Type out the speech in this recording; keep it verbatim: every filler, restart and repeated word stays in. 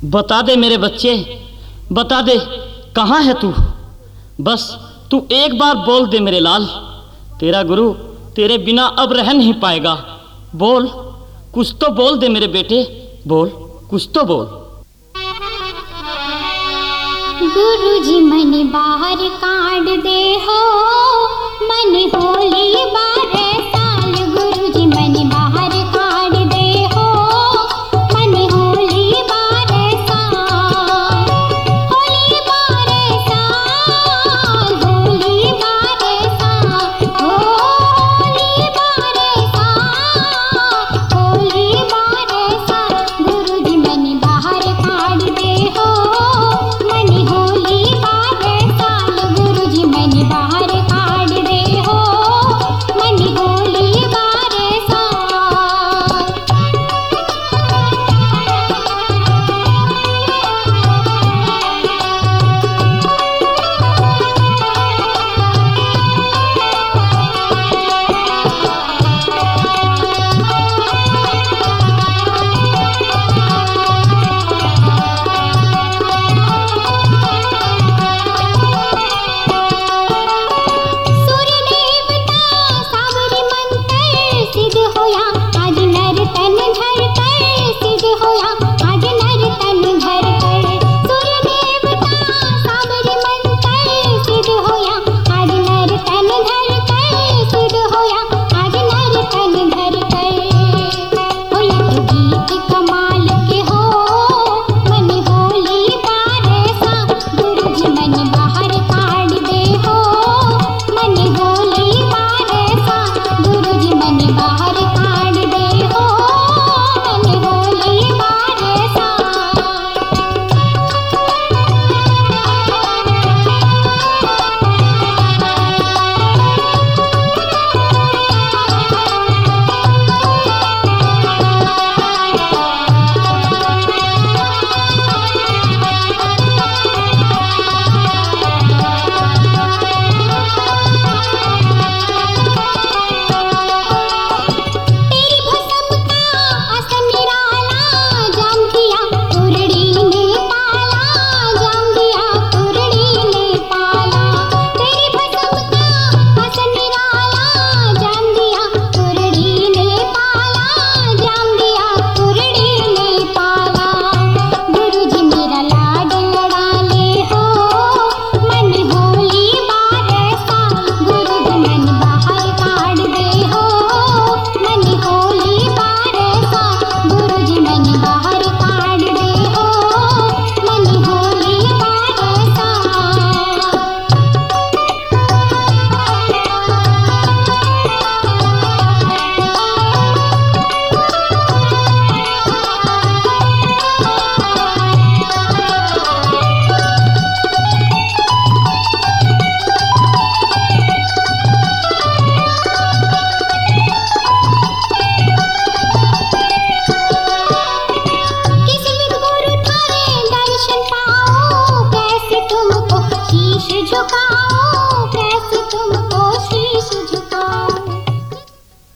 बता दे मेरे बच्चे, बता दे कहाँ है तू। बस तू एक बार बोल दे मेरे लाल, तेरा गुरु तेरे बिना अब रह नहीं पाएगा। बोल, कुछ तो बोल दे मेरे बेटे, बोल, कुछ तो बोल। गुरुजी मन बाहर काट दे हो, मन होली बा